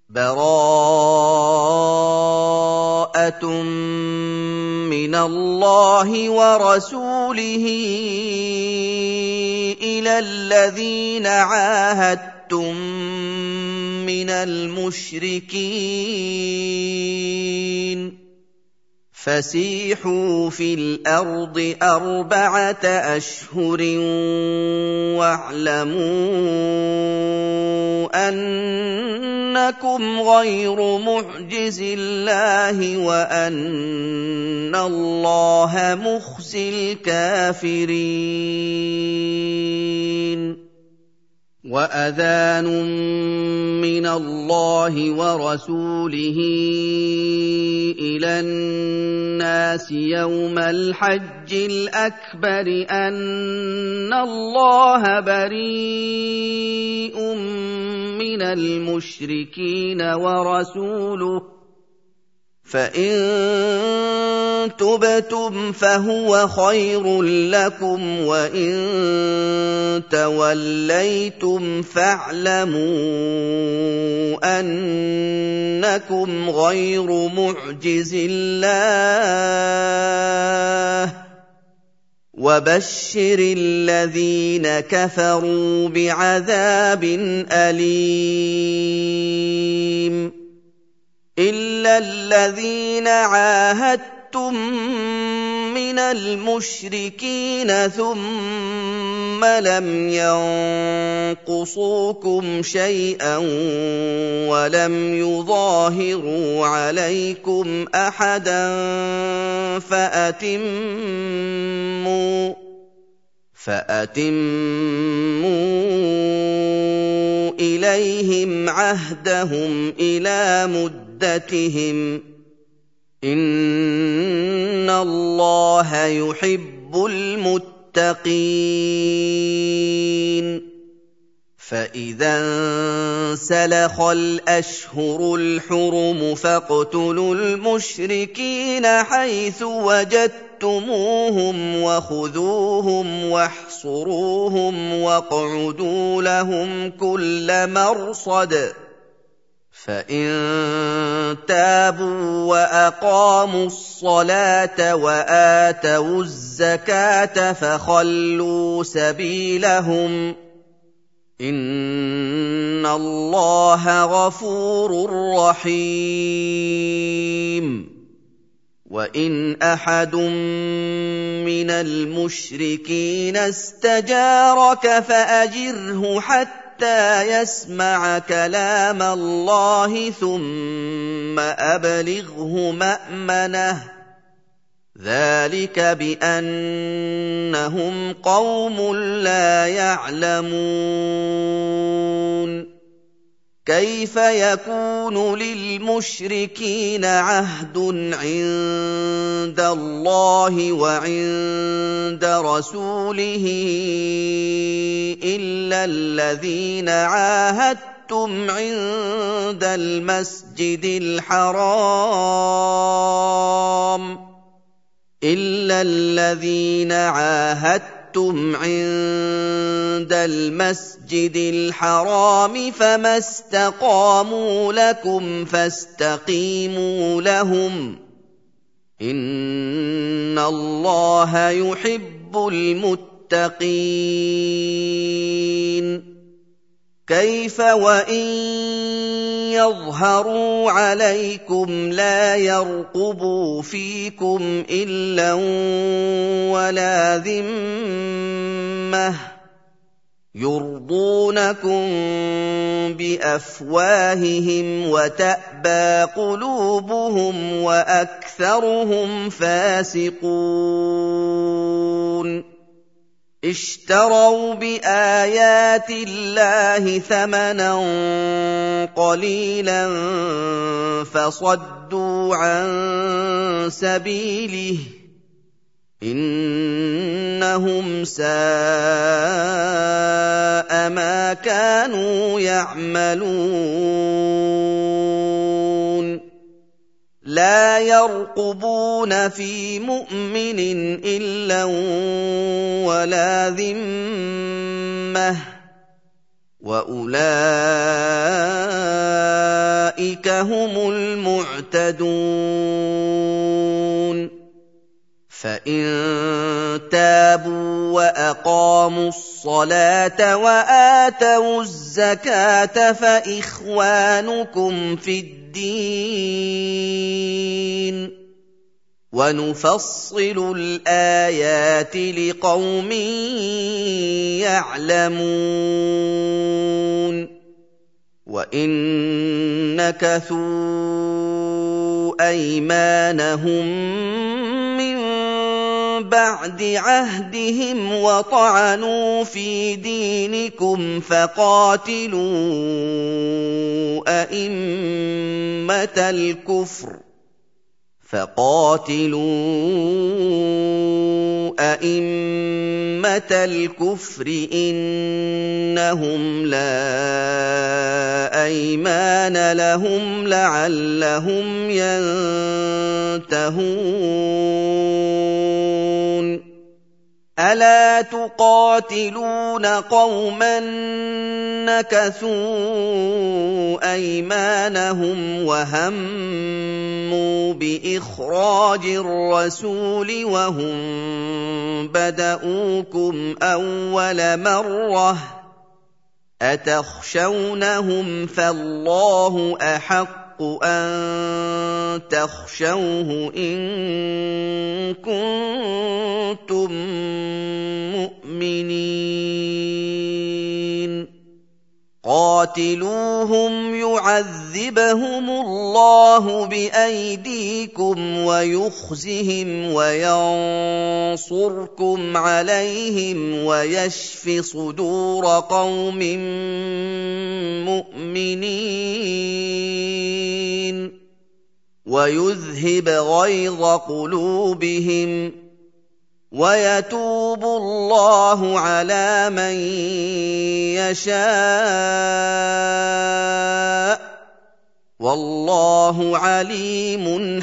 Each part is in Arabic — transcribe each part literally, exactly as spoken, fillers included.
بَرَاءَةٌ مِّنَ اللَّهِ وَرَسُولِهِ إِلَى الَّذِينَ عَاهَدتُّم مِّنَ الْمُشْرِكِينَ فَسِيحُوا فِي الْأَرْضِ أَرْبَعَةَ أَشْهُرٍ وَاعْلَمُوا أَنَّكُمْ غَيْرُ مُعْجِزِي اللَّهِ وَأَنَّ اللَّهَ مُخْزِي الْكَافِرِينَ وَأَذَانٌ مِّنَ اللَّهِ وَرَسُولِهِ إِلَى النَّاسِ يَوْمَ الْحَجِّ الْأَكْبَرِ أَنَّ اللَّهَ بَرِيءٌ مِّنَ الْمُشْرِكِينَ وَرَسُولُهُ فَإِن تُبْتُمْ فَهُوَ خَيْرٌ لَّكُمْ وَإِن تَوَلَّيْتُمْ فَاعْلَمُوا أَنَّكُمْ غَيْرُ مُعْجِزِي اللَّهِ ۗ وَبَشِّرِ الَّذِينَ كَفَرُوا بِعَذَابٍ أَلِيمٍ إِلَّا الَّذِينَ عَاهَدتُّم مِّنَ الْمُشْرِكِينَ ثُمَّ لَمْ يَنقُصُوكُمْ شَيْئًا وَلَمْ يُظَاهِرُوا عَلَيْكُمْ أَحَدًا فَأَتِمُّوا فَأَتِمُّوا إِلَيْهِمْ عَهْدَهُمْ إِلَىٰ مُدَّتِهِمْ ۚ إِنَّ اللَّهَ يُحِبُّ الْمُتَّقِينَ فَإِذَا انسَلَخَ الْأَشْهُرُ الْحُرُمُ فَاقْتُلُوا الْمُشْرِكِينَ حَيْثُ وَجَدتُّمُوهُمْ وَخُذُوهُمْ وَاحْصُرُوهُمْ وَاقْعُدُوا لَهُمْ كُلَّ مَرْصَدٍ فَإِن تَابُوا وَأَقَامُوا الصَّلَاةَ وَآتَوُا الزَّكَاةَ فَخَلُّوا سَبِيلَهُمْ ۚ إِنَّ اللَّهَ غَفُورٌ رَّحِيمٌ وَإِنْ أَحَدٌ مِّنَ الْمُشْرِكِينَ اسْتَجَارَكَ فَأَجِرْهُ حَتَّىٰ يَسْمَعَ كَلَامَ اللَّهِ ثُمَّ أَبْلِغْهُ مَأْمَنَهُ ۚ ذَٰلِكَ بِأَنَّهُمْ قَوْمٌ لَّا يَعْلَمُونَ كَيْفَ يَكُونُ لِلْمُشْرِكِينَ عَهْدٌ عِندَ اللَّهِ وَعِندَ رَسُولِهِ إِلَّا الَّذِينَ عَاهَدتُّمْ عِندَ الْمَسْجِدِ الْحَرَامِ إِلَّا الَّذِينَ عَاهَدتُّمْ عِندَ الْمَسْجِدِ الْحَرَامِ فَمَا اسْتَقَامُوا لَكُمْ فَاسْتَقِيمُوا لَهُمْ ۚ إِنَّ اللَّهَ يُحِبُّ الْمُتَّقِينَ كَيْفَ وَإِن يَظْهَرُوا عَلَيْكُمْ لَا يَرْقُبُوا فِيكُمْ إِلًّا وَلَا ذِمَّةً يُرْضُونَكُم بِأَفْوَاهِهِمْ وَتَأْبَىٰ قُلُوبُهُمْ وَأَكْثَرُهُمْ فَاسِقُونَ اشْتَرَوْا بِآيَاتِ اللَّهِ ثَمَنًا قَلِيلًا فَصَدُّوا عَن سَبِيلِهِ ۚ إِنَّهُمْ سَاءَ مَا كَانُوا يَعْمَلُونَ لَا يَرْقُبُونَ فِي مُؤْمِنٍ إِلًّا وَلَا ذِمَّةً ۚ وَأُولَٰئِكَ مهتدون فإن تابوا وأقاموا الصلاة وآتوا الزكاة فإخوانكم في الدين ونفصل الآيات لقوم يعلمون وإن نكثوا أيمانهم من بعد عهدهم وطعنوا في دينكم فقاتلوا أئمة الكفر فقاتلوا أئمة الكفر إنهم لا أيمان لهم لعلهم ينتهون ألا تقاتلون قوما نكثوا أيمانهم وهموا بإخراج الرسول وهم بدؤوكم أول مرة أتخشونهم فالله أحق أن تخشوه إن كنتم مؤمنين قاتلوهم يعذبهم الله بأيديكم ويخزهم وينصركم عليهم ويشف صدور قوم مؤمنين ويذهب غيظ قلوبهم ويتوب الله على من يشاء والله عليم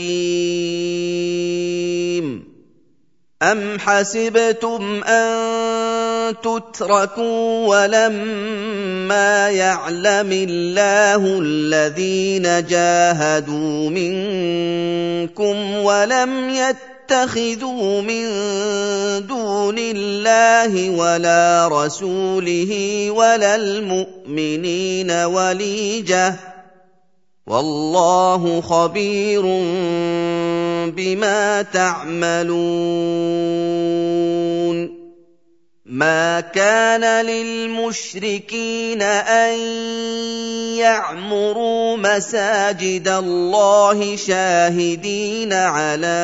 حكيم أم حسبتم أن تتركوا ولما يعلم الله الذين جاهدوا منكم ولم يتخذوا من دون الله ولا رسوله ولا المؤمنين وليجة والله خبير بما تعملون ما كان للمشركين أن يعمروا مساجد الله شاهدين على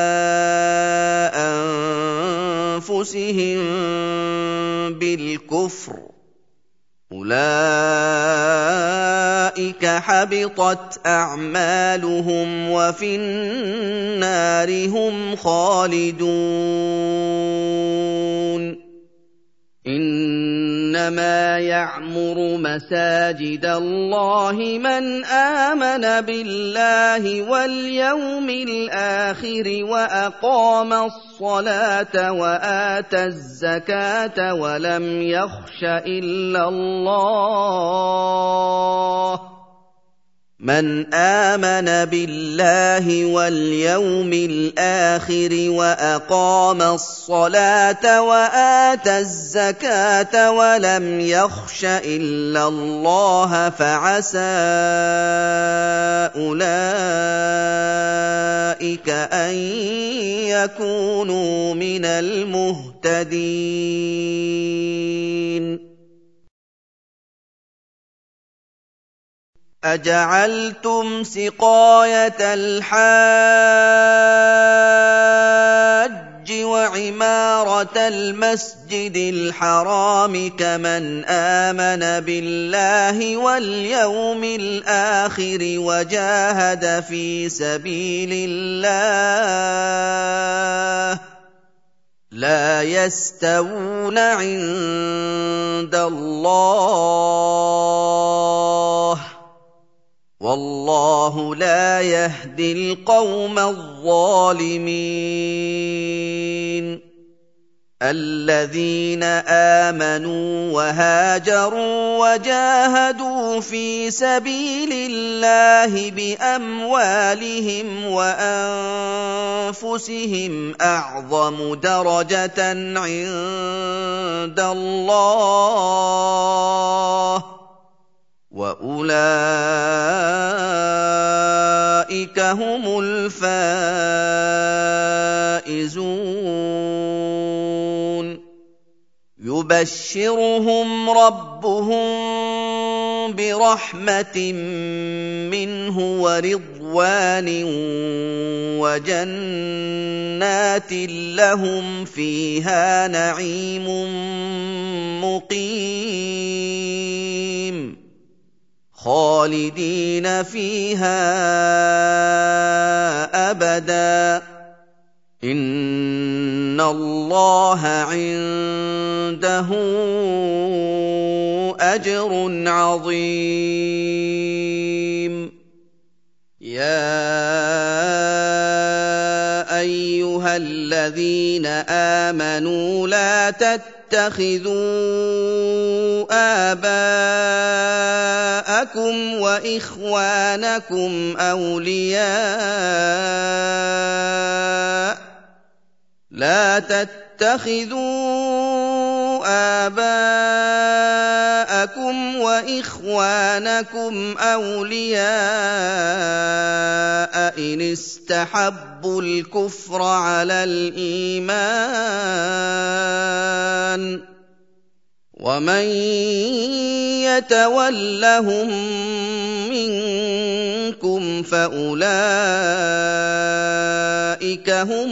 أنفسهم بالكفر أولئك حبطت أعمالهم وفي النار هم خالدون إنما يعمر مساجد الله من آمن بالله واليوم الآخر وأقام الصلاة وآتى الزكاة ولم يخش إلا الله من آمن بالله واليوم الآخر وأقام الصلاة وآتى الزكاة ولم يخش إلا الله فعسى أولئك أن يكونوا من المهتدين أجعلتم سقاية الحاج وعمارة المسجد الحرام كمن آمن بالله واليوم الآخر وجاهد في سبيل الله لا يستوون عند الله والله لا يهدي القوم الظالمين الذين آمنوا وهاجروا وجاهدوا في سبيل الله بأموالهم وأنفسهم أعظم درجة عند الله وأولئك هم الفائزون يبشرهم ربهم برحمة منه ورضوان وجنات لهم فيها نعيم مقيم خالدين فيها أبدا إن الله عنده أجر عظيم يا أيها الذين آمنوا لا تتخذوا آباءكم وإخوانكم أولياء لا تتخذوا آباءكم وإخوانكم أولياء إن استحبوا الكفر على الإيمان ومن يتولهم منكم فأولئك هم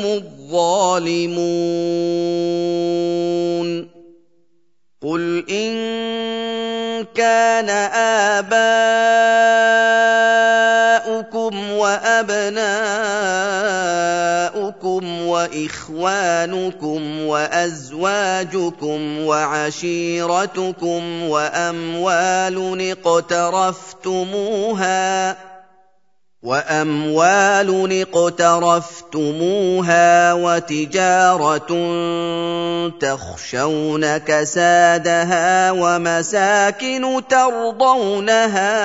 الظالمون قل إن كان آباؤكم وأبناؤكم وإخوانكم وأزواجكم وعشيرتكم وأموال اقترفتموها وأموال اقترفتموها وتجارة تخشون كسادها ومساكن ترضونها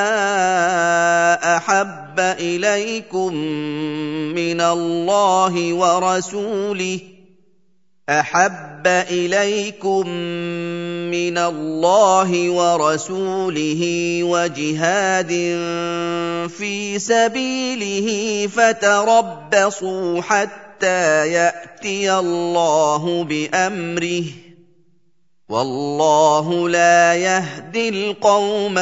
أحب إليكم من الله ورسوله أحب إليكم من الله ورسوله وجهاد في سبيله فتربصوا حتى يأتي الله بأمره والله لا يهدي القوم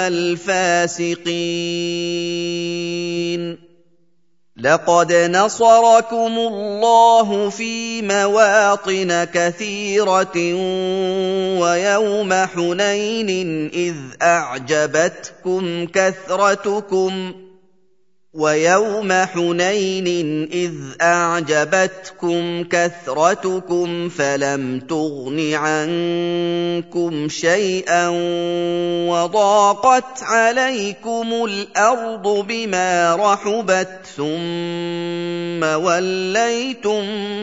الفاسقين لقد نصركم الله في مواطن كثيرة ويوم حنين إذ أعجبتكم كثرتكم ويوم حنين إذ أعجبتكم كثرتكم فلم تغن عنكم شيئا وضاقت عليكم الأرض بما رحبت ثم وليتم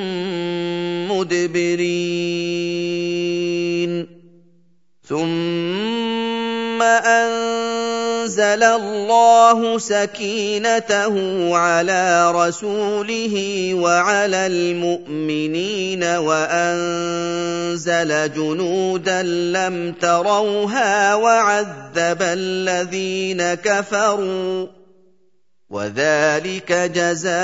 مدبرين ثم أنزل الله سكينته على رسوله وعلى المؤمنين وأنزل جنودا لم تروها وعذب الذين كفروا وذلك جزاء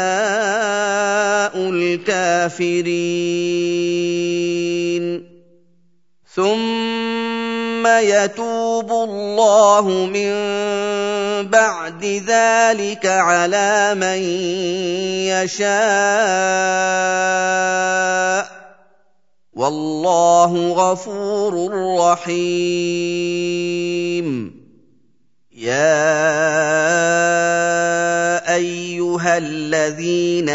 الكافرين ثم يتوب الله من بعد ذلك على من يشاء والله غفور رحيم يا أيها الذين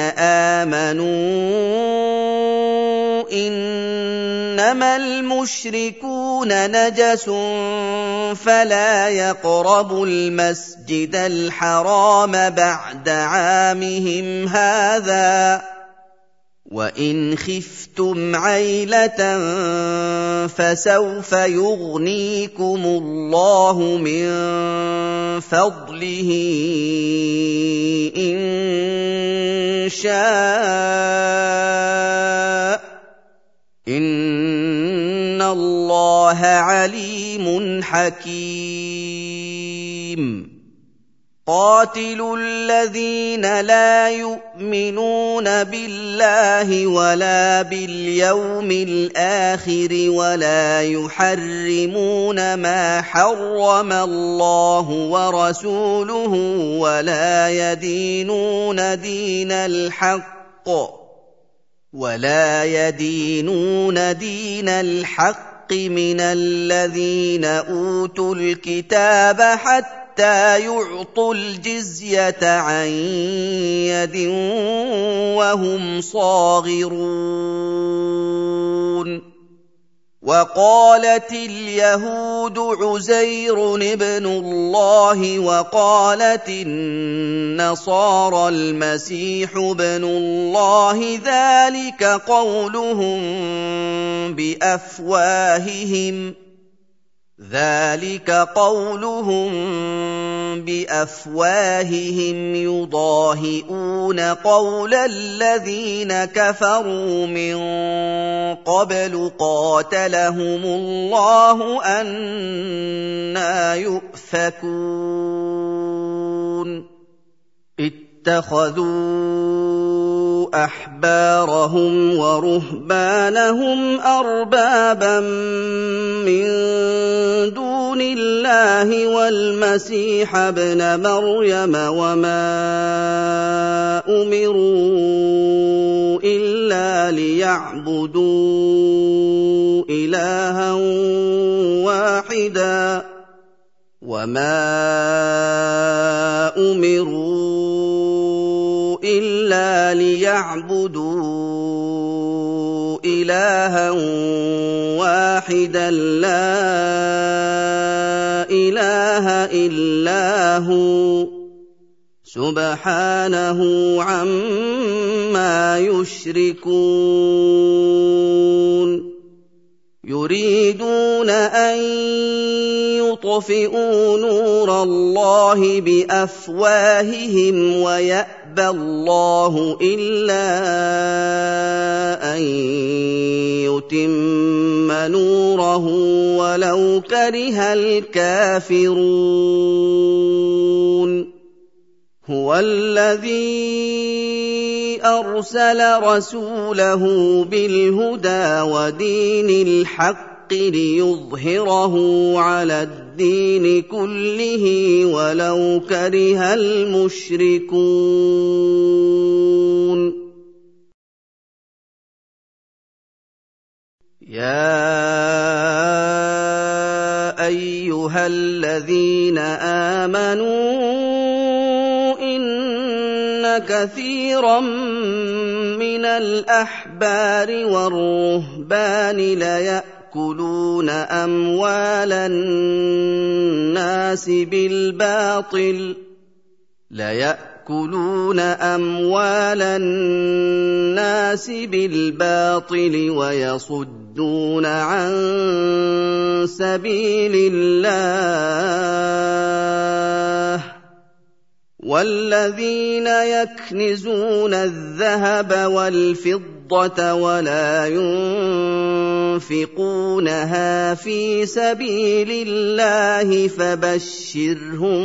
آمنوا إنما المشركون نجس فلا يقربوا المسجد الحرام بعد عامهم هذا وَإِنْ خِفْتُمْ عَيْلَةً فَسَوْفَ يُغْنِيكُمُ اللَّهُ مِنْ فَضْلِهِ إِنْ شَاءَ ۚ إِنَّ اللَّهَ عَلِيمٌ حَكِيمٌ. قاتلوا الذين لا يؤمنون بالله ولا باليوم الآخر ولا يحرمون ما حرم الله ورسوله ولا يدينون دين الحق ولا يدينون دين الحق من الذين أوتوا الكتاب حتى حتى يعطوا الجزية عن يد وهم صاغرون. وقالت اليهود عزير ابن الله وقالت النصارى المسيح ابن الله، ذلك قولهم بأفواههم ذلك قولهم بأفواههم يضاهئون قول الذين كفروا من قبل قاتلهم الله أنى يؤفكون. اتخذوا أحبارهم ورهبانهم أربابا من دون الله والمسيح ابن مريم وما أمروا إلا ليعبدوا إلها واحدا وما أمروا إلا ليعبدوا إلها واحدا لا إله إلا هو سبحانه عما يشركون. يريدون أن يطفئوا نور الله بأفواههم ويأبى الله إلا أن يتم نوره ولو كره الكافرون. هو الذي أرسل رسوله بالهدى ودين الحق ليظهره على الدين كله ولو كره المشركون. يا أيها الذين آمنوا كثيرا من الأحبار والرهبان ليأكلون أموال الناس بالباطل ليأكلون أموال الناس بالباطل ويصدون عن سبيل الله. والذين يكنزون الذهب والفضة ولا ينفقونها في سبيل الله فبشرهم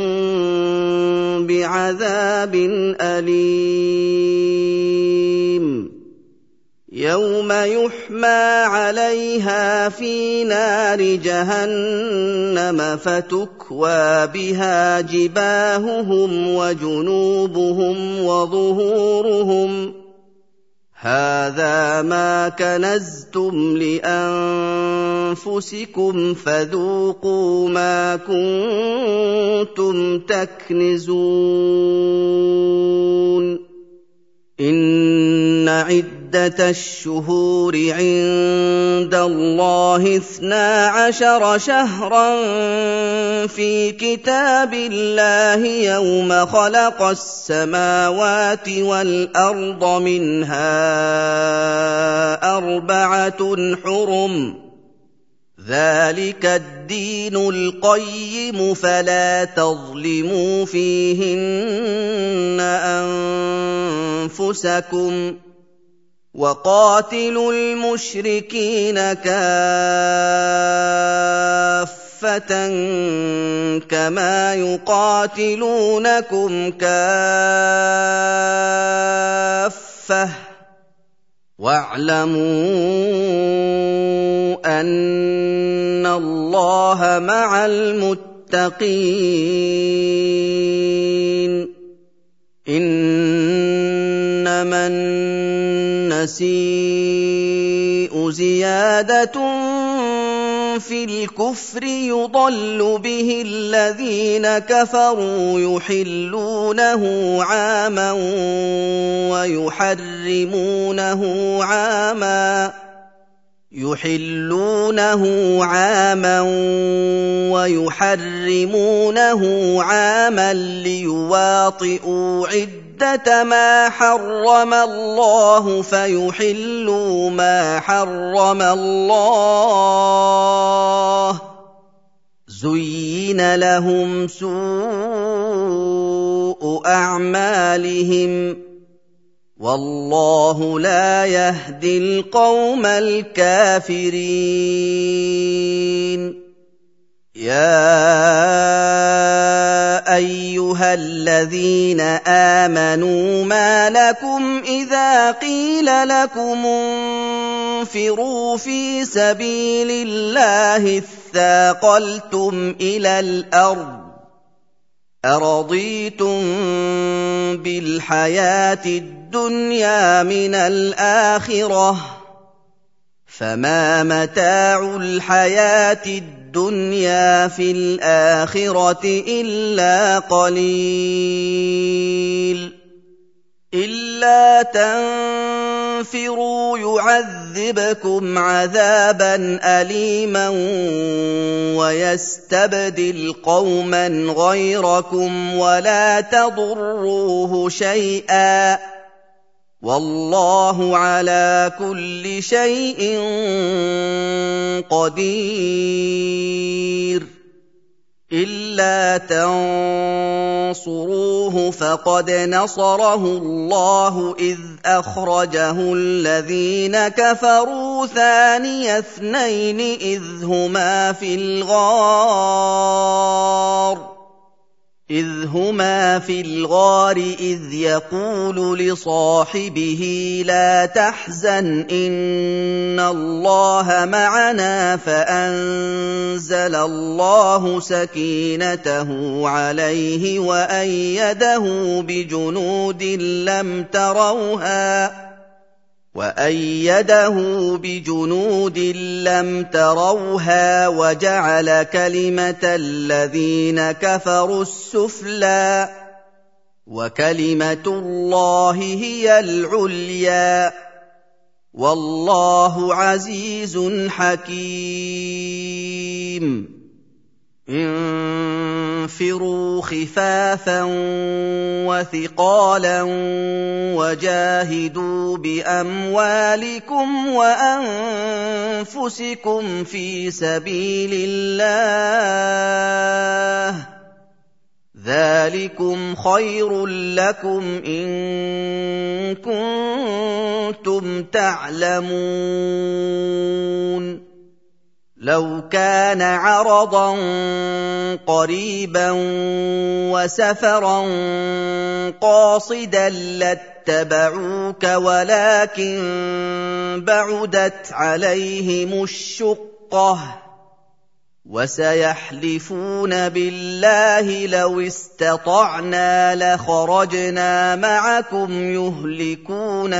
بعذاب أليم. يوم يحمى عليها في نار جهنم فتكوى بها جباههم وجنوبهم وظهورهم هذا ما كنزتم لأنفسكم فذوقوا ما كنتم تكنزون. إن عدة عدة الشهور عند الله اثنا عشر شهرا في كتاب الله يوم خلق السماوات والأرض منها أربعة حرم ذلك الدين القيم فلا تظلموا فيهن أنفسكم وقاتلوا المشركين كافة كما يقاتلونكم كافة واعلموا أن الله مع المتقين إنما النسيء زيادة في الكفر يضل به الذين كفروا يحلونه عاما ويحرمونه عاما يحلونه عاما ويحرمونه عاما ليواطئوا عدة ما حرم الله فيحلوا ما حرم الله زين لهم سوء أعمالهم والله لا يهدي القوم الكافرين يا أيها الذين آمنوا ما لكم إذا قيل لكم انفروا في سبيل الله اثاقلتم إلى الأرض أرضيتم بالحياة الدنيا من الآخرة فما متاع الحياة الدنيا في الآخرة إلا قليل إلا تنفروا يعذبكم عذابا أليما ويستبدل قوما غيركم ولا تضروه شيئا والله على كل شيء قدير إلا تنصروه فقد نصره الله إذ أخرجه الذين كفروا ثاني اثنين إذ هما في الغار إذ هما في الغار إذ يقول لصاحبه لا تحزن إن الله معنا فأنزل الله سكينته عليه وأيده بجنود لم تروها وأيده بجنود لم تروها وجعل كلمة الذين كفروا السفلى وكلمة الله هي العليا والله عزيز حكيم انفروا خفافا وثقالا وجاهدوا بأموالكم وأنفسكم في سبيل الله ذلكم خير لكم إن كنتم تعلمون لو كان عرضا قريبا وسفرا قاصدا لاتبعوك ولكن بعدت عليهم الشقة وسيحلفون بالله لو استطعنا لخرجنا معكم يهلكون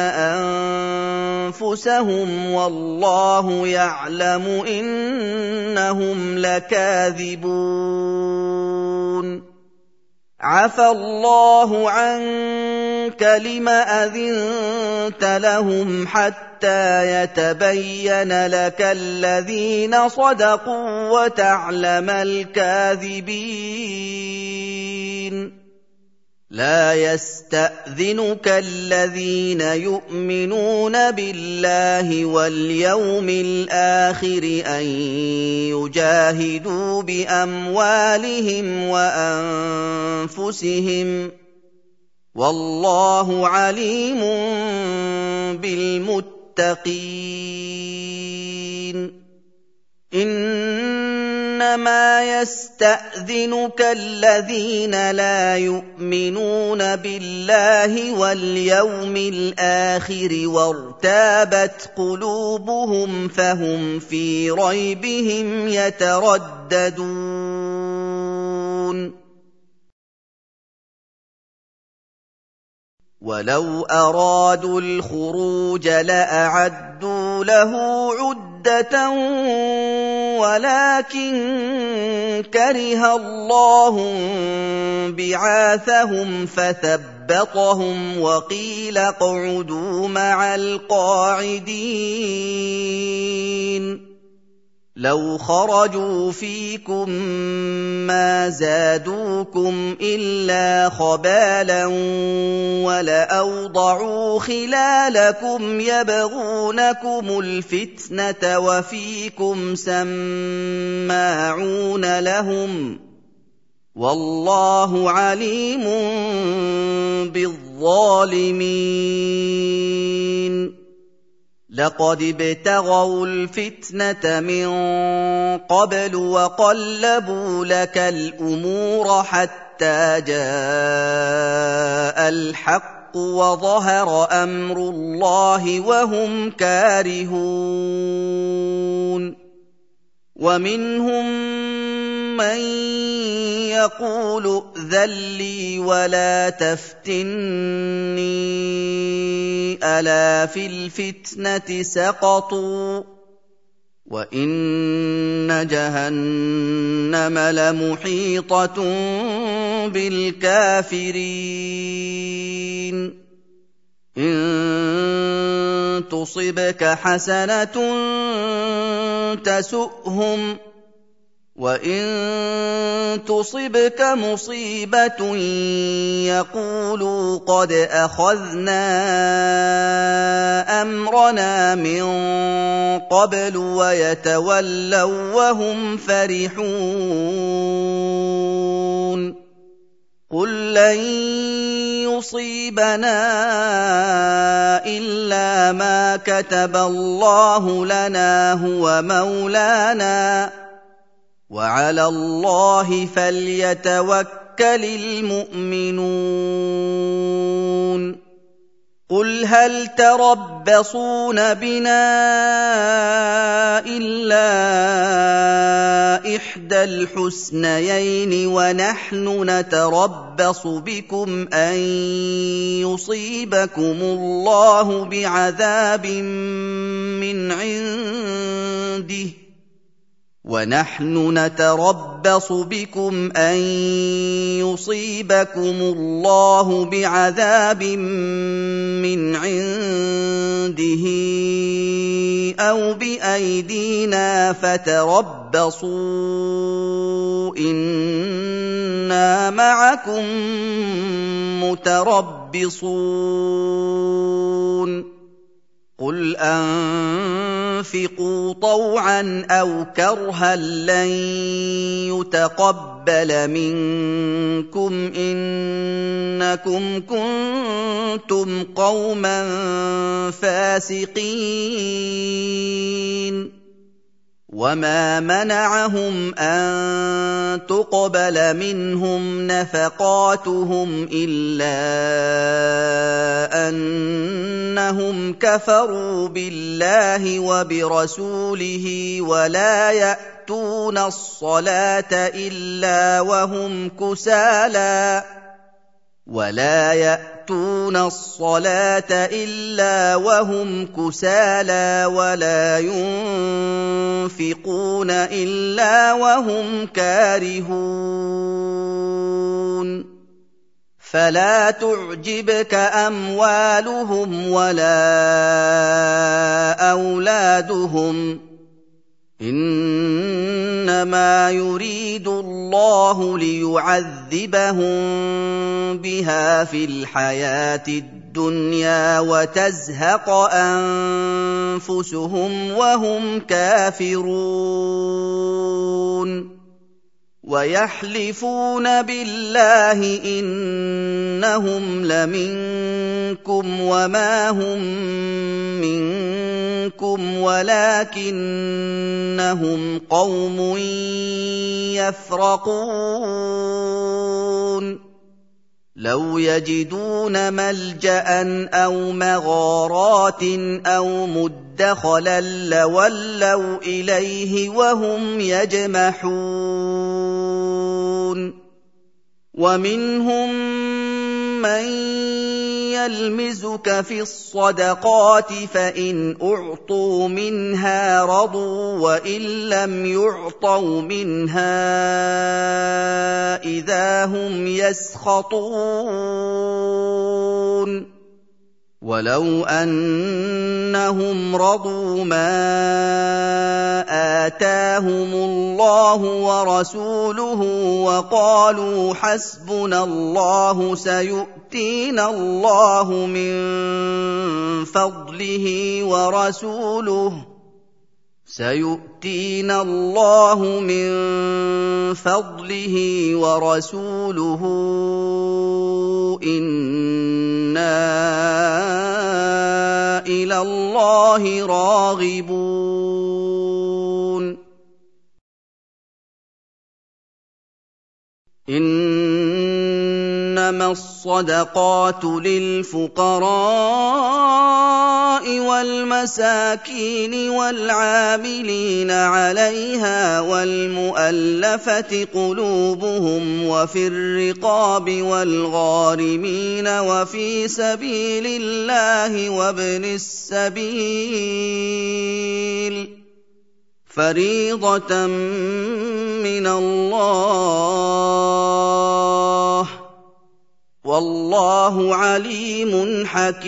أنفسهم والله يعلم إنهم لكاذبون عفى الله عنك لم أذنت لهم حتى يتبين لك الذين صدقوا وتعلم الكاذبين لا يستأذنك الذين يؤمنون بالله واليوم الآخر أن يجاهدوا بأموالهم وأنفسهم والله عليم بالمتقين إنما يستأذنك الذين لا يؤمنون بالله واليوم الآخر وارتابت قلوبهم فهم في ريبهم يترددون ولو أرادوا الخروج لأعدوا له عدة ولكن كره الله بعاثهم فثبطهم وقيل اقعدوا مع القاعدين لو خرجوا فيكم ما زادوكم إلا خبالا ولأوضعوا خلالكم يبغونكم الفتنة وفيكم سماعون لهم والله عليم بالظالمين لقد ابتغوا الفتنة من قبل وقلبوا لك الأمور حتى جاء الحق وظهر أمر الله وهم كارهون ومنهم من يقول ائذن لي ولا تفتني ألا في الفتنة سقطوا وإن جهنم لمحيطة بالكافرين إن تصبك حسنة تسؤهم وإن تصبك مصيبة يقولوا قد أخذنا أمرنا من قبل ويتولوا وهم فرحون قل لن يصيبنا إلا ما كتب الله لنا هو مولانا وعلى الله فليتوكل المؤمنون قل هل تربصون بنا إلا إحدى الحسنيين ونحن نتربص بكم أن يصيبكم الله بعذاب من عنده ونحن نتربص بكم أن يصيبكم الله بعذاب من عنده أو بأيدينا فتربصوا إنا معكم متربصون قل أنفقوا طوعا أو كرها لن يتقبل منكم إنكم كنتم قوما فاسقين وما منعهم أن تقبل منهم نفقاتهم إلا أنهم كفروا بالله وبرسوله ولا يأتون الصلاة إلا وهم كسالى ولا يأتون الصلاة إلا وهم كسالى ولا ينفقون إلا وهم كارهون فلا تعجبك أموالهم ولا أولادهم، إنما يريد الله ليعذبهم بها في الحياة الدنيا وتزهق أنفسهم وهم كافرون. ويحلفون بالله إنهم لمنكم وما هم منكم ولكنهم قوم يفرقون. لو يجدون ملجأ أو مغارات أو مدخلا لولوا إليه وهم يجمحون. ومنهم من يلمزك في الصدقات فإن أعطوا منها رضوا وإن لم يعطوا منها إذا هم يسخطون. ولو أنهم رضوا ما آتاهم الله ورسوله وقالوا حسبنا الله سيؤتينا الله من فضله ورسوله سيؤتينا الله من فضله ورسوله إنا إلى الله راغبون. إنما الصدقات للفقراء والمساكين والعاملين عليها والمؤلفة قلوبهم وفي الرقاب والغارمين وفي سبيل الله وابن السبيل فريضة من الله والله عليم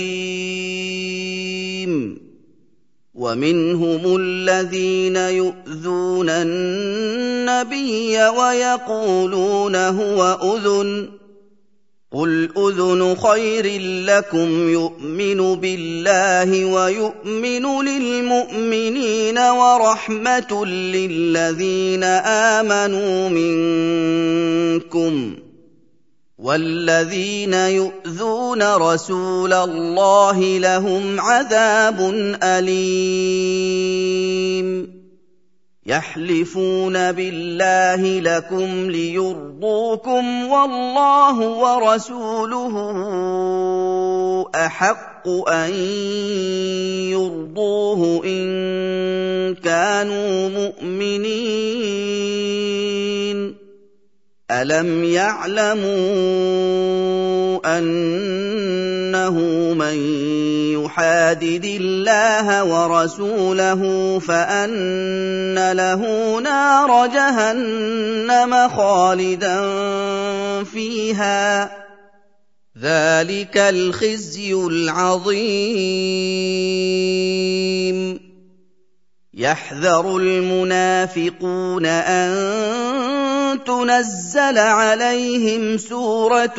حكيم. ومنهم الذين يؤذون النبي ويقولون هو أذن قل أذن خير لكم يؤمن بالله ويؤمن للمؤمنين ورحمة للذين آمنوا منكم والذين يؤذون رسول الله لهم عذاب أليم. يحلفون بالله لكم ليرضوكم والله ورسوله أحق أن يرضوه إن كانوا مؤمنين. ألم يعلموا أنه من يحادد الله ورسوله فأن له نار جهنم خالدا فيها ذلك الخزي العظيم. يحذر المنافقون أن تنزل عليهم سورة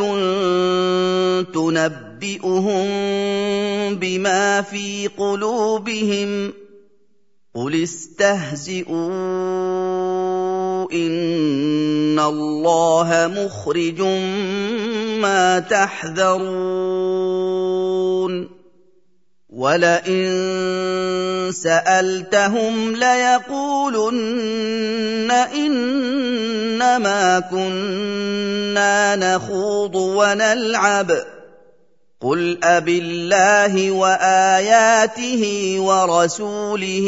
تنبئهم بما في قلوبهم قل استهزئوا إن الله مخرج ما تحذرون. ولئن سألتهم ليقولن إنما كنا نخوض ونلعب قل أبالله وآياته ورسوله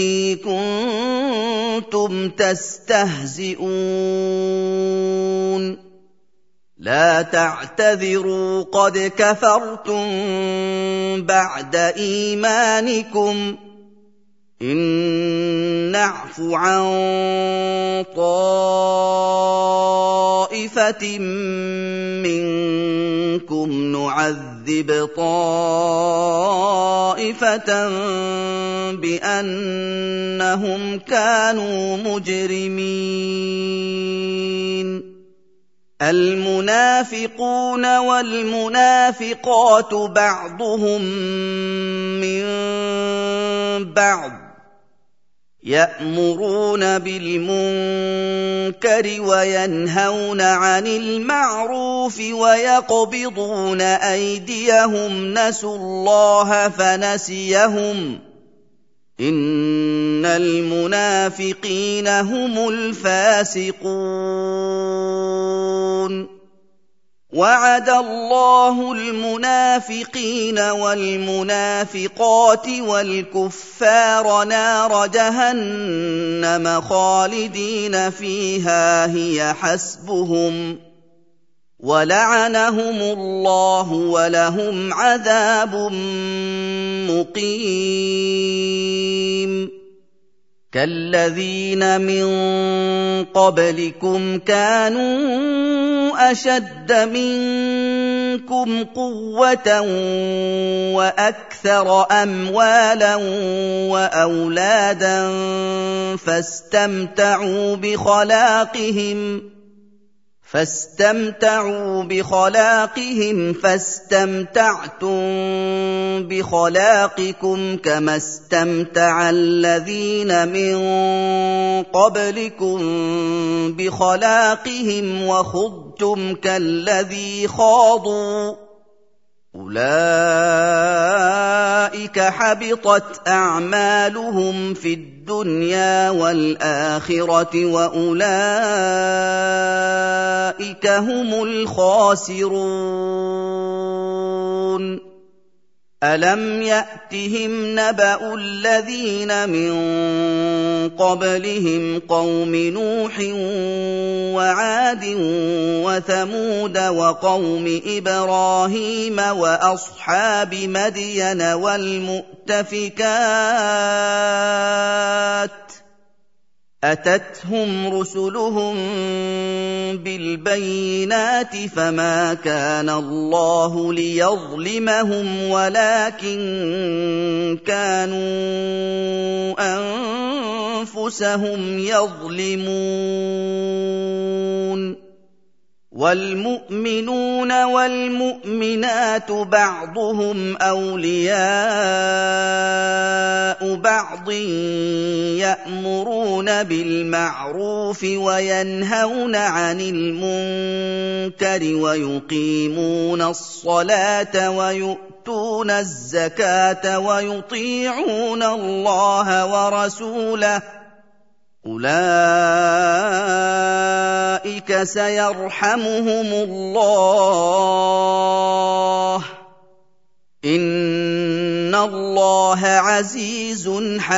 كنتم تستهزئون. لا تعتذروا قد كفرتم بعد إيمانكم إن نعف عن طائفة مِنكُمْ نُعَذِّبْ طَائِفَةً بِأَنَّهُمْ كَانُوا مُجْرِمِينَ الْمُنَافِقُونَ وَالْمُنَافِقَاتُ بَعْضُهُم مِّن بَعْضٍ يَأْمُرُونَ بِالْمُنكَرِ وَيَنْهَوْنَ عَنِ الْمَعْرُوفِ وَيَقْبِضُونَ أَيْدِيَهُمْ نَسُوا اللَّهَ فَنَسِيَهُمْ ۗ إِنَّ الْمُنَافِقِينَ هُمُ الْفَاسِقُونَ وَعَدَ اللَّهُ الْمُنَافِقِينَ وَالْمُنَافِقَاتِ وَالْكُفَّارَ نَارَ جَهَنَّمَ خَالِدِينَ فِيهَا هِيَ حَسْبُهُمْ وَلَعَنَهُمُ اللَّهُ وَلَهُمْ عَذَابٌ مُّقِيمٌ كَالَّذِينَ مِن قَبْلِكُمْ كَانُوا أَشَدَّ مِنكُمْ قُوَّةً وَأَكْثَرَ أَمْوَالًا وَأَوْلَادًا فَاسْتَمْتَعُوا بِخَلَاقِهِمْ فاستمتعوا بخلاقهم فاستمتعتم بخلاقكم كما استمتع الذين من قبلكم بخلاقهم وخضتم كالذي خاضوا أولئك حبطت أعمالهم في الدنيا والآخرة وأولئك هم الخاسرون ألم يأتهم نبأ الذين من قبلهم قوم نوح وعاد وثمود وقوم إبراهيم وأصحاب مدين والمؤتفكات أتتهم رسلهم بالبينات فما كان الله ليظلمهم ولكن كانوا أنفسهم يظلمون والمؤمنون والمؤمنات بعضهم أولياء بعض يأمرون بالمعروف وينهون عن المنكر ويقيمون الصلاة ويؤتون الزكاة ويطيعون الله ورسوله أولئك سيرحمهم الله إن الله عزيز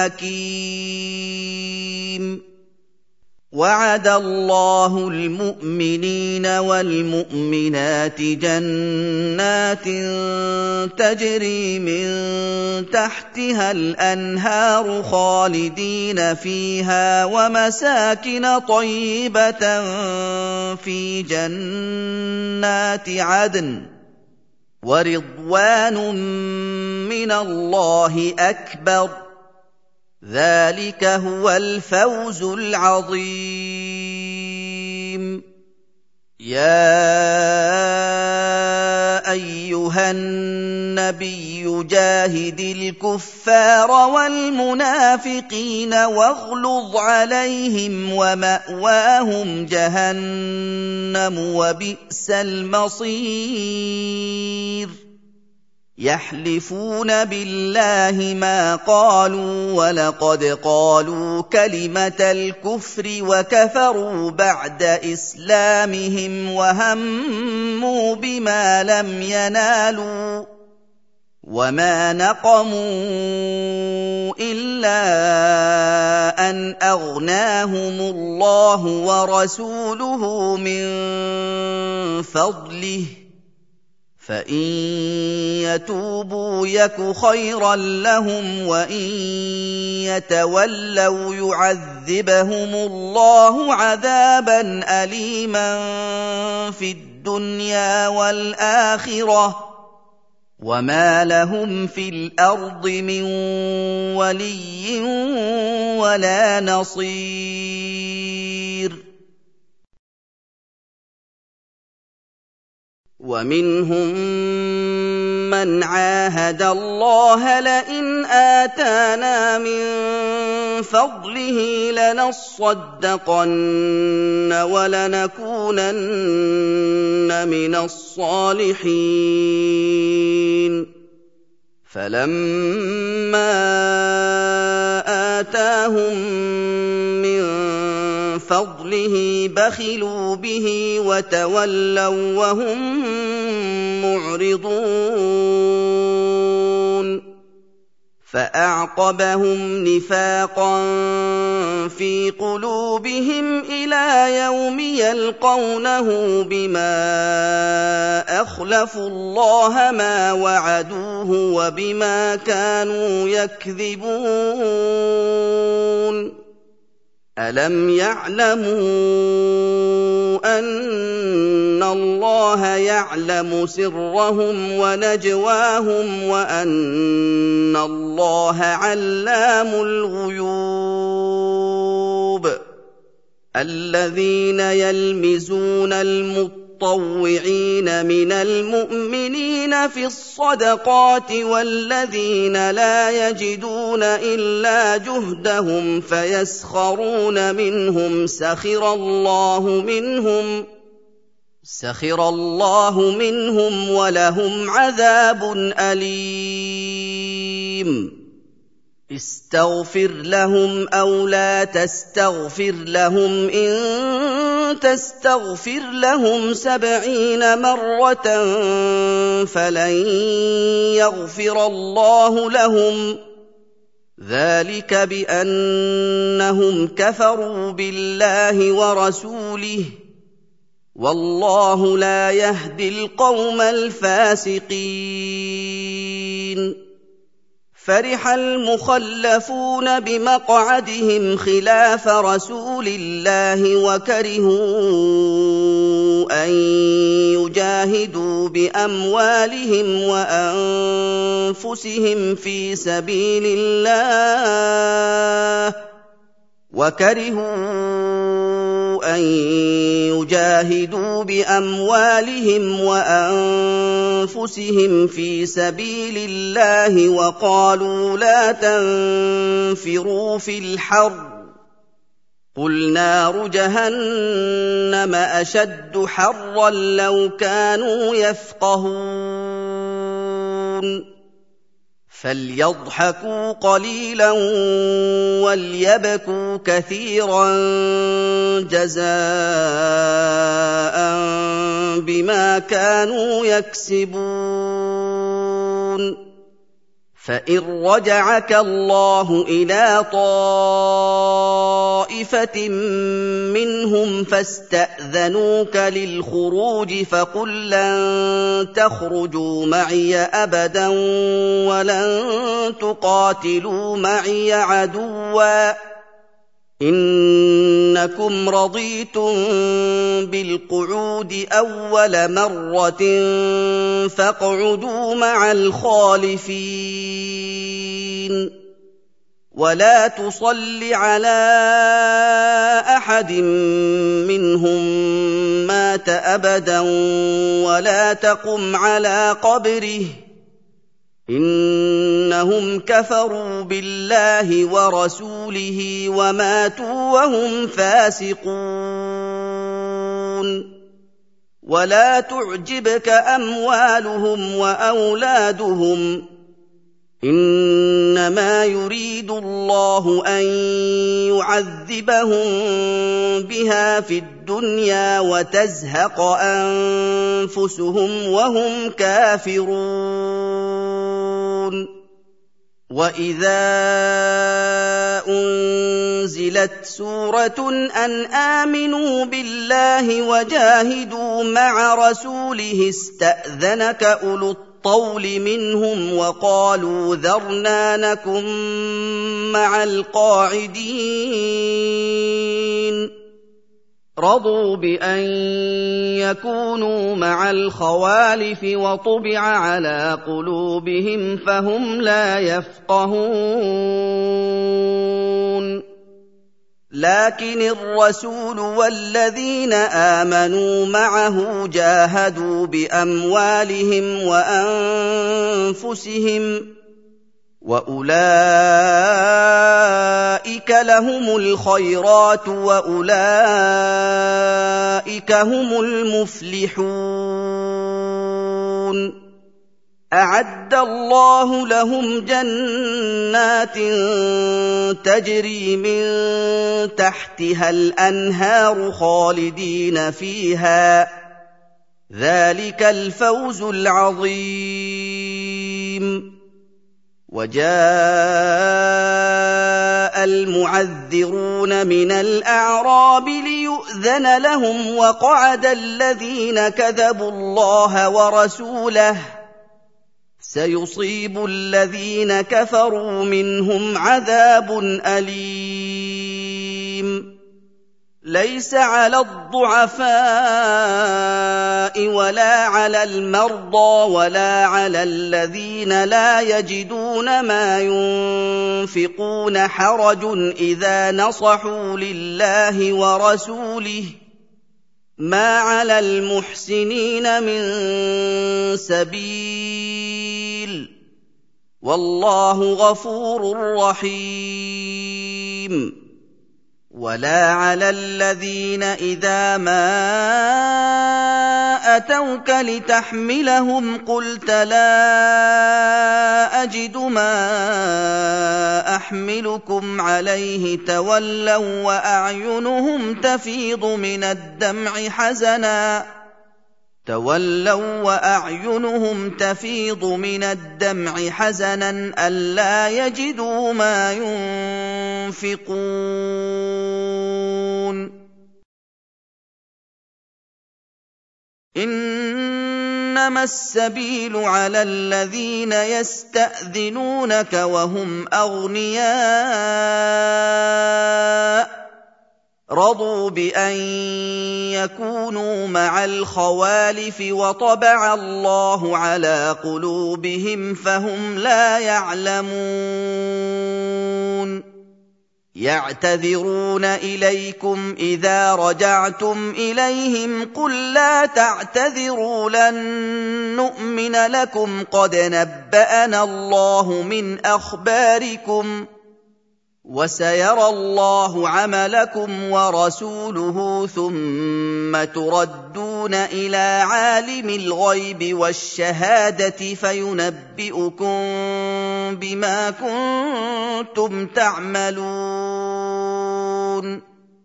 حكيم وعد الله المؤمنين والمؤمنات جنات تجري من تحتها الأنهار خالدين فيها ومساكن طيبة في جنات عدن ورضوان من الله أكبر ذلك هو الفوز العظيم يا أيها النبي جاهد الكفار والمنافقين واغلظ عليهم ومأواهم جهنم وبئس المصير يحلفون بالله ما قالوا ولقد قالوا كلمة الكفر وكفروا بعد إسلامهم وهموا بما لم ينالوا وما نقموا إلا أن أغناهم الله ورسوله من فضله فإن يتوبوا يك خيرا لهم وإن يتولوا يعذبهم الله عذابا أليما في الدنيا الدُّنْيَا وَالْآخِرَةِ وَمَا لَهُمْ فِي الْأَرْضِ مِن وَلِيٍّ وَلَا نَصِيرٍ وَمِنْهُم مَّنْ عَاهَدَ اللَّهَ لَئِنْ آتَانَا مِن فَضْلِهِ لَنَصَّدَّقَنَّ وَلَنَكُونَنَّ مِنَ الصَّالِحِينَ فَلَمَّا آتَاهُم مِّن فَضْلِهِ بَخِلُوا بِهِ وَتَوَلَّوا وَّهُم مُّعْرِضُونَ فَأَعْقَبَهُمْ نِفَاقًا فِي قُلُوبِهِمْ إِلَىٰ يَوْمِ يَلْقَوْنَهُ بِمَا أَخْلَفُوا اللَّهَ مَا وَعَدُوهُ وَبِمَا كَانُوا يَكْذِبُونَ أَلَمْ يَعْلَمُوا أَنَّ اللَّهَ يَعْلَمُ سِرَّهُمْ وَنَجْوَاهُمْ وَأَنَّ اللَّهَ عَلَّامُ الْغُيُوبِ الَّذِينَ يَلْمِزُونَ الْمُطَّوِّعِينَ مِنَ الْمُؤْمِنِينَ فِي الصَّدَقَاتِ وَالَّذِينَ لَا يَجِدُونَ إِلَّا جُهْدَهُمْ فَيَسْخَرُونَ مِنْهُمْ سَخِرَ اللَّهُ مِنْهُمْ سَخِرَ اللَّهُ مِنْهُمْ وَلَهُمْ عَذَابٌ أَلِيمٌ اسْتَغْفِرْ لَهُمْ أَوْ لَا تَسْتَغْفِرْ لَهُمْ إِن تَسْتَغْفِرْ لَهُمْ سَبْعِينَ مَرَّةً فَلَن يَغْفِرَ اللَّهُ لَهُمْ ذَلِكَ بِأَنَّهُمْ كَفَرُوا بِاللَّهِ وَرَسُولِهِ وَاللَّهُ لَا يَهْدِي الْقَوْمَ الْفَاسِقِينَ فَرِحَ الْمُخَلَّفُونَ بِمَقْعَدِهِمْ خِلَافَ رَسُولِ اللَّهِ وَكَرِهُوا أَن يُجَاهِدُوا بِأَمْوَالِهِمْ وَأَنفُسِهِمْ فِي سَبِيلِ اللَّهِ وَكَرِهُوا أَن يُجَاهِدُوا بِأَمْوَالِهِمْ وَأَنفُسِهِمْ فِي سَبِيلِ اللَّهِ وَقَالُوا لَا تَنفِرُوا فِي الْحَرِّ قُلْ نَارُ جَهَنَّمَ أَشَدُّ حَرًّا لَّوْ كَانُوا يَفْقَهُونَ فَلْيَضْحَكُوا قَلِيلًا وَلْيَبْكُوا كَثِيرًا جَزَاءً بِمَا كَانُوا يَكْسِبُونَ فَإِن رَّجَعَكَ اللَّهُ إِلَىٰ طَائِفَةٍ مِّنْهُمْ فَاسْتَأْذَنُوكَ لِلْخُرُوجِ فَقُل لَّن تَخْرُجُوا مَعِيَ أَبَدًا وَلَن تُقَاتِلُوا مَعِيَ عَدُوًّا إِنَّكُمْ رَضِيتُم بِالْقُعُودِ أَوَّلَ مَرَّةٍ فَاقْعُدُوا مَعَ الْخَالِفِينَ وَلَا تُصَلِّ عَلَىٰ أَحَدٍ مِّنْهُم مَّاتَ أَبَدًا وَلَا تَقُمْ عَلَىٰ قَبْرِهِ إِنَّهُمْ كَفَرُوا بِاللَّهِ وَرَسُولِهِ وَمَاتُوا وَهُمْ فَاسِقُونَ وَلَا تُعْجِبْكَ أَمْوَالُهُمْ وَأَوْلَادُهُمْ إِنَّمَا يُرِيدُ اللَّهُ أَن يُعَذِّبَهُم بِهَا فِي الدُّنْيَا وَتَزْهَقَ أَنفُسُهُمْ وَهُمْ كَافِرُونَ وَإِذَا أُنزِلَتْ سُورَةٌ أَنْ آمِنُوا بِاللَّهِ وَجَاهِدُوا مَعَ رَسُولِهِ اسْتَأْذَنَكَ أُولُو الطَّوْلِ مِنْهُمْ وَقَالُوا ذَرْنَا نَكُن مَّعَ الْقَاعِدِينَ رضوا بأن يكونوا مع الخوالف وطبع على قلوبهم فهم لا يفقهون لكن الرسول والذين آمنوا معه جاهدوا بأموالهم وأنفسهم وأولئك لهم الخيرات وأولئك هم المفلحون أعد الله لهم جنات تجري من تحتها الأنهار خالدين فيها ذلك الفوز العظيم وجاء المعذرون من الأعراب ليؤذن لهم وقعد الذين كذبوا الله ورسوله سيصيب الذين كفروا منهم عذاب أليم ليس على الضعفاء ولا على المرضى ولا على الذين لا يجدون ما ينفقون حرج إذا نصحوا لله ورسوله ما على المحسنين من سبيل والله غفور رحيم ولا على الذين إذا ما أتوك لتحملهم قلت لا أجد ما أحملكم عليه تولوا وأعينهم تفيض من الدمع حزنا تولوا وأعينهم تفيض من الدمع حزنا ألا يجدوا ما ينفقون إنما السبيل على الذين يستأذنونك وهم أغنياء رضوا بأن يكونوا مع الخوالف وطبع الله على قلوبهم فهم لا يعلمون يعتذرون إليكم إذا رجعتم إليهم قل لا تعتذروا لن نؤمن لكم قد نبأنا الله من أخباركم وسيرى الله عملكم ورسوله ثم تردون إلى عالم الغيب والشهادة فينبئكم بما كنتم تعملون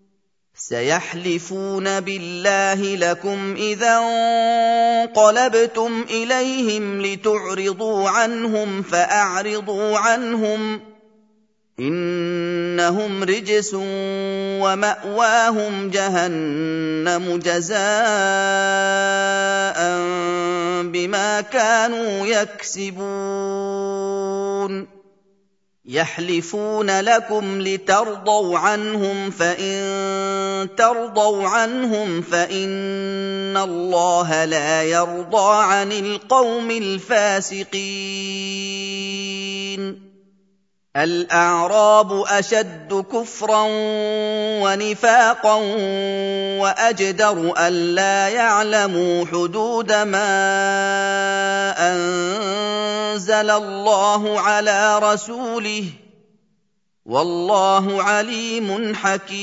سيحلفون بالله لكم إذا انقلبتم إليهم لتعرضوا عنهم فأعرضوا عنهم إنهم رجس ومأواهم جهنم جزاء بما كانوا يكسبون يحلفون لكم لترضوا عنهم فإن ترضوا عنهم فإن الله لا يرضى عن القوم الفاسقين الأعراب أشد كفرا ونفاقا وأجدر ألا يعلموا حدود ما أنزل الله على رسوله والله عليم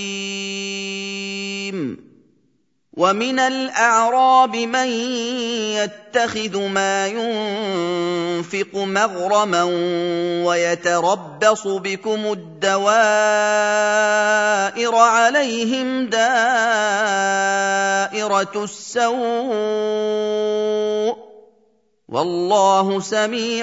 حكيم ومن الأعراب من يتخذ ما ينفق مغرما ويتربص بكم الدوائر عليهم دائرة السوء والله سميع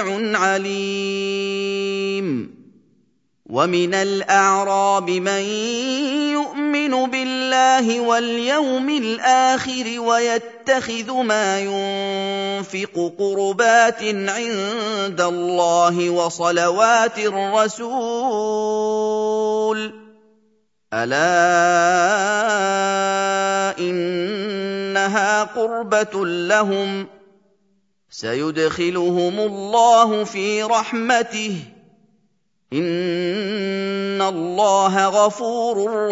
عليم ومن الأعراب من يؤمن بالله واليوم الآخر ويتخذ ما ينفق قربات عند الله وصلوات الرسول ألا إنها قربة لهم سيدخلهم الله في رحمته إن الله غفور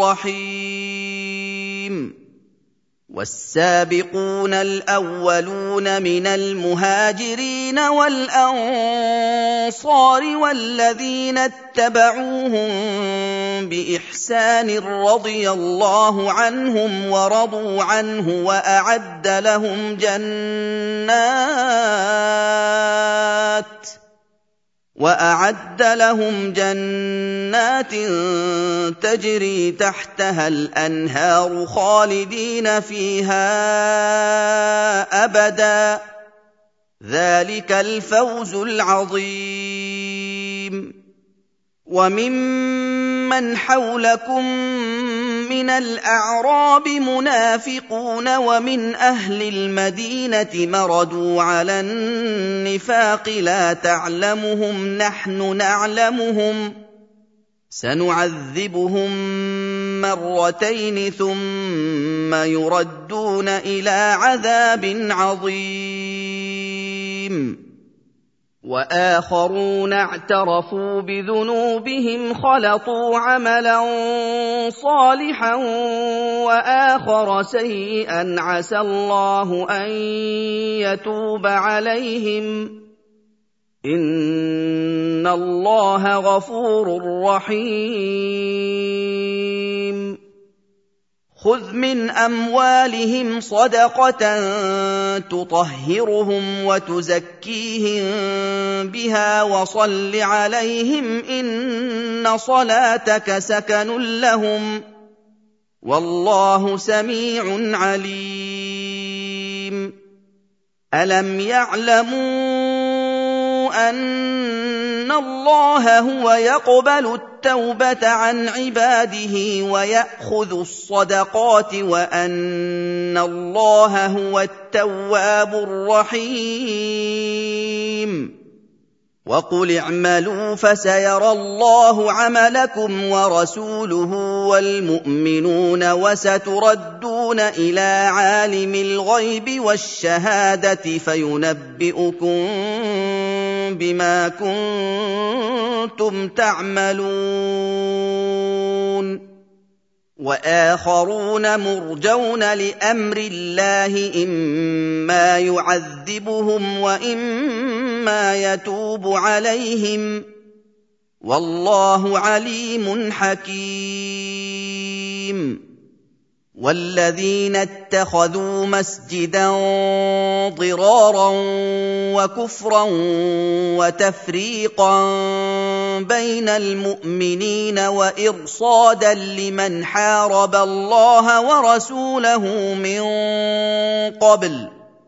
رحيم والسابقون الأولون من المهاجرين والأنصار والذين اتبعوهم بإحسان رضي الله عنهم ورضوا عنه وأعد لهم جنات وأعد لهم جنات تجري تحتها الأنهار خالدين فيها أبدا ذلك الفوز العظيم وممن حولكم من الأعراب منافقون ومن أهل المدينة مردوا على النفاق لا تعلمهم نحن نعلمهم سنعذبهم مرتين ثم يردون إلى عذاب عظيم وآخرون اعترفوا بذنوبهم خلطوا عملا صالحا وآخر سيئا عسى الله أن يتوب عليهم إن الله غفور رحيم خذ من أموالهم صدقة تطهرهم وتزكيهم بها وصل عليهم إن صلاتك سكن لهم والله سميع عليم ألم يعلموا أن الله هو يقبل التوبة عن عباده ويأخذ الصدقات وأن الله هو التواب الرحيم وقل اعملوا فسيرى الله عملكم ورسوله والمؤمنون وستردون إلى عالم الغيب والشهادة فينبئكم بما كنتم تعملون وآخرون مرجون لأمر الله إما يعذبهم وإما يتوب عليهم والله عليم حكيم والذين اتخذوا مسجدا ضرارا وكفرا وتفريقا بين المؤمنين وإرصادا لمن حارب الله ورسوله من قبل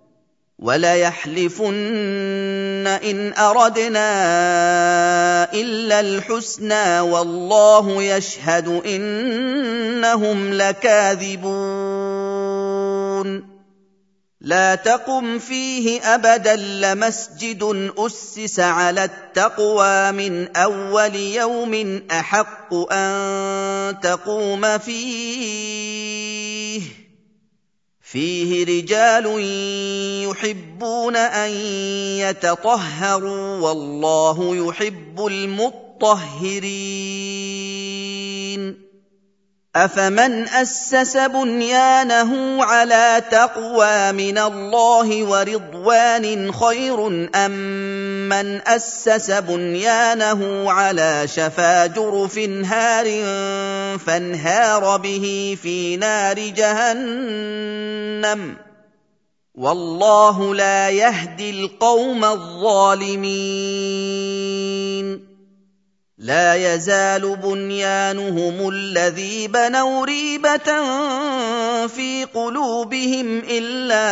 وليحلفن إن أردنا إلا الحسنى والله يشهد إنهم لكاذبون لا تقم فيه أبدا لمسجد أسس على التقوى من أول يوم أحق أن تقوم فيه فيه رجال يحبون أن يتطهروا والله يحب المطهرين أفمن أسس بنيانه على تقوى من الله ورضوان خير أم من أسس بنيانه على شفا جرف هار فانهار به في نار جهنم والله لا يهدي القوم الظالمين لا يزال بنيانهم الذي بنوا ريبة في قلوبهم إلا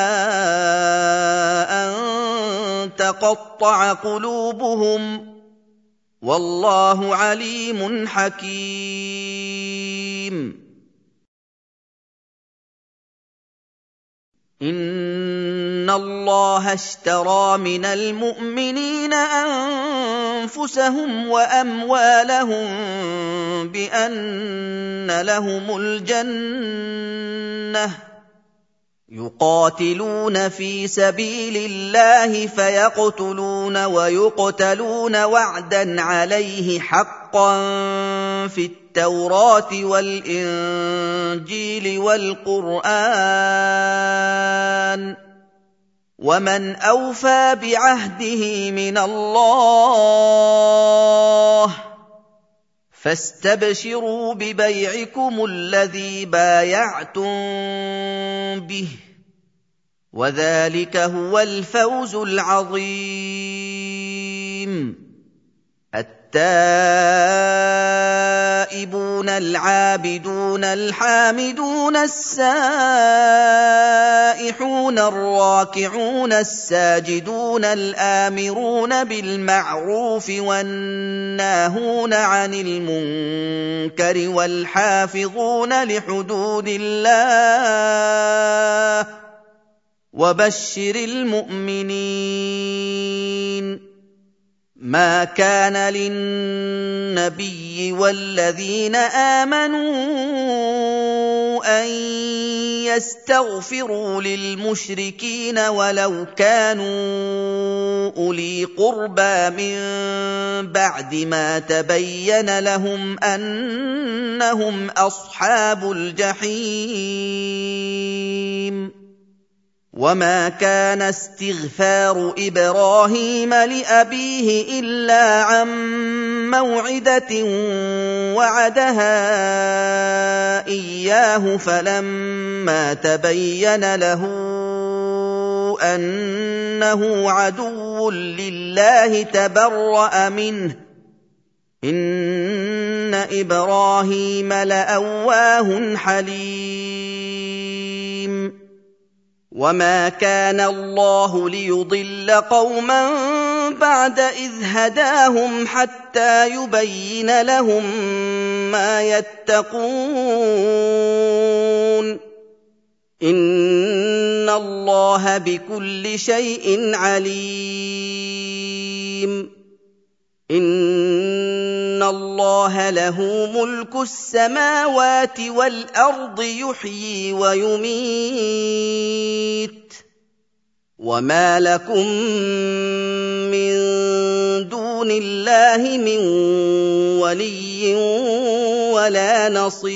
أن تقطع قلوبهم والله عليم حكيم إِنَّ اللَّهَ اشْتَرَىٰ مِنَ الْمُؤْمِنِينَ أَنفُسَهُمْ وَأَمْوَالَهُم بِأَنَّ لَهُمُ الْجَنَّةَ يُقَاتِلُونَ فِي سَبِيلِ اللَّهِ فَيَقْتُلُونَ وَيُقْتَلُونَ وَعْدًا عَلَيْهِ حَقًّا فِي التَّوْرَاةِ وَالْإِنجِيلِ وَالْقُرْآنِ ۚ وَمَنْ أَوْفَىٰ بِعَهْدِهِ مِنَ اللَّهِ ۚ فَاسْتَبْشِرُوا بِبَيْعِكُمُ الَّذِي بَايَعْتُم بِهِ ۚ وَذَٰلِكَ هُوَ الْفَوْزُ الْعَظِيمُ. التائبون العابدون الحامدون السائحون الراكعون الساجدون الآمرون بالمعروف والناهون عن المنكر والحافظون لحدود الله وبشر المؤمنين. ما كان للنبي والذين آمنوا أن يستغفروا للمشركين ولو كانوا أولي قربى من بعد ما تبين لهم أنهم أصحاب الجحيم. وما كان استغفار إبراهيم لأبيه إلا عن موعدة وعدها إياه فلما تبين له أنه عدو لله تبرأ منه إن إبراهيم لأواه حليم. وما كان الله ليضل قوما بعد إذ هداهم حتى يبين لهم ما يتقون إن الله بكل شيء عليم. إن الله له ملك السماوات والأرض يحيي ويميت وما لكم من دون الله من ولي ولا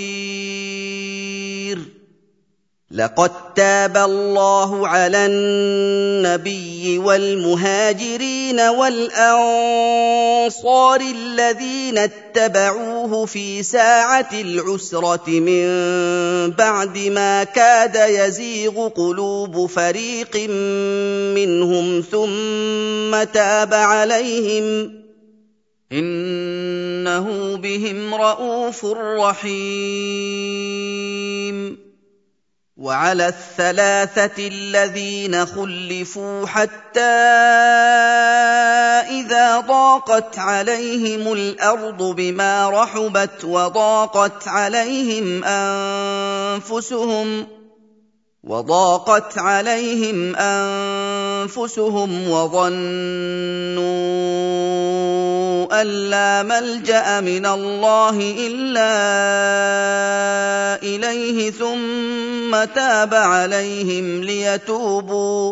نصير. لقد تاب الله على النبي والمهاجرين والأنصار الذين اتبعوه في ساعة العسرة من بعد ما كاد يزيغ قلوب فريق منهم ثم تاب عليهم إنه بهم رءوف رحيم. وعلى الثلاثة الذين خلفوا حتى إذا ضاقت عليهم الأرض بما رحبت وضاقت عليهم أنفسهم وضاقت عليهم أنفسهم وظنوا أن لا ملجأ من الله إلا إليه ثم تاب عليهم ليتوبوا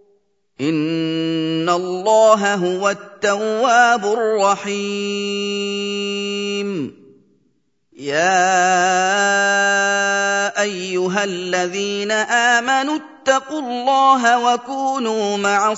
إن الله هو التواب الرحيم. يا أيها الذين آمنوا اتقوا الله وكونوا مع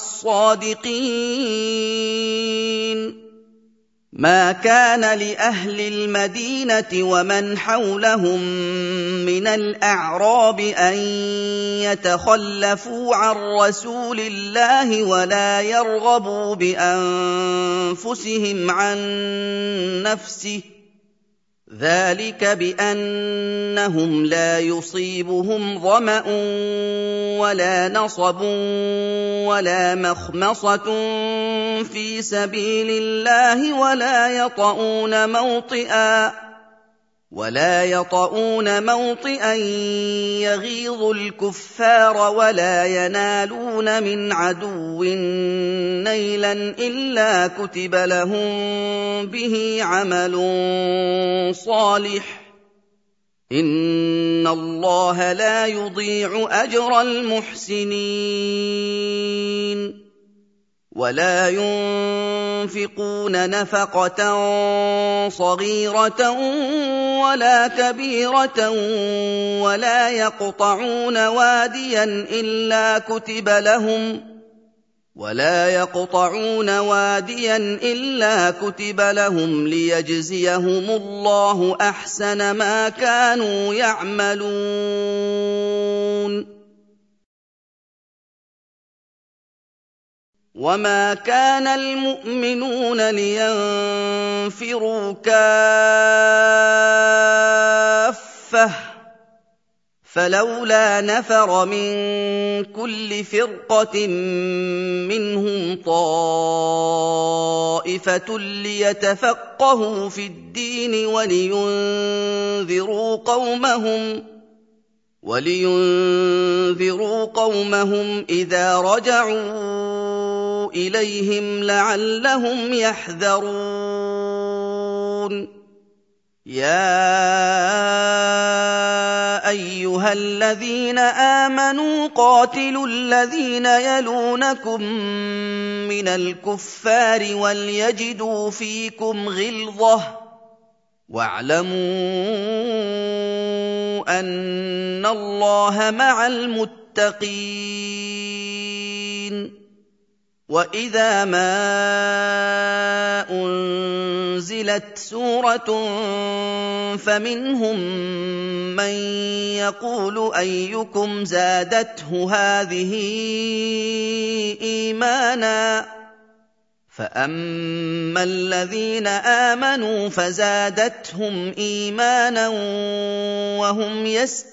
الصادقين. ما كان لأهل المدينة ومن حولهم من الأعراب أن يتخلفوا عن رسول الله ولا يرغبوا بأنفسهم عن نفسه ذلك بأنهم لا يصيبهم ظمأ ولا نصب ولا مخمصة في سبيل الله ولا يطؤون موطئا ولا يطؤون موطئا يغيظ الكفار ولا ينالون من عدو نيلا إلا كتب لهم به عمل صالح إن الله لا يضيع أجر المحسنين ولا ينفقون نفقة صغيرة ولا كبيرة ولا يقطعون واديا إلا كتب لهم ولا يقطعون واديا إلا كتب لهم ليجزيهم الله أحسن ما كانوا يعملون وما كان المؤمنون لينفروا كافة فلولا نفر من كل فرقة منهم طائفة ليتفقهوا في الدين ولينذروا قومهم ولينذروا قومهم إذا رجعوا إليهم لعلهم يحذرون يا أيها الذين آمنوا قاتلوا الذين يلونكم من الكفار وليجدوا فيكم غلظة واعلموا أن الله مع المتقين وإذا ما أنزلت سورة فمنهم من يقول أيكم زادته هذه إيمانا فأما الذين آمنوا فزادتهم إيمانا وهم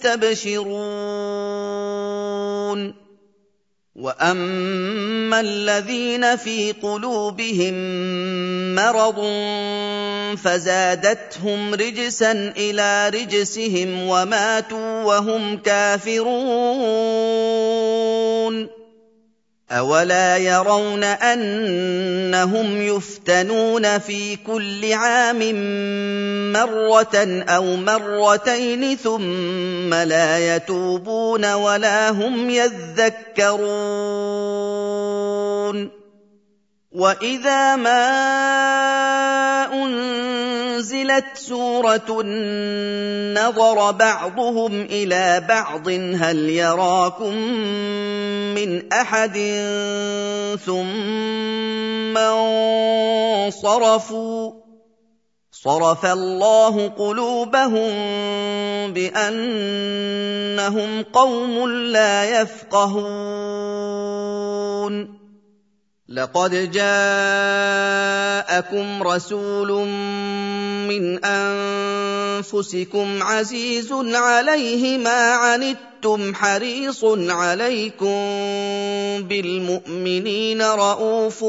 يستبشرون وأما الذين في قلوبهم مرض فزادتهم رجسا إلى رجسهم وماتوا وهم كافرون أولا يرون أنهم يفتنون في كل عام مرة أو مرتين ثم لا يتوبون ولا هم يذكرون وإذا ما أنزلت سورة نظر بعضهم إلى بعض هل يراكم من أحد ثم انصرفوا صرف الله قلوبهم بأنهم قوم لا يفقهون لقد جاءكم رسول من أنفسكم عزيز عليه ما عنتم حريص عليكم بالمؤمنين رءوف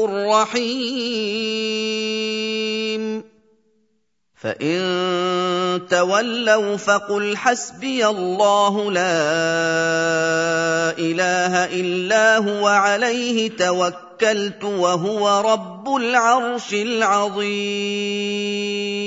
رحيم فإن تولوا فقل حسبي الله لا إله إلا هو عليه توكلت وهو رب العرش العظيم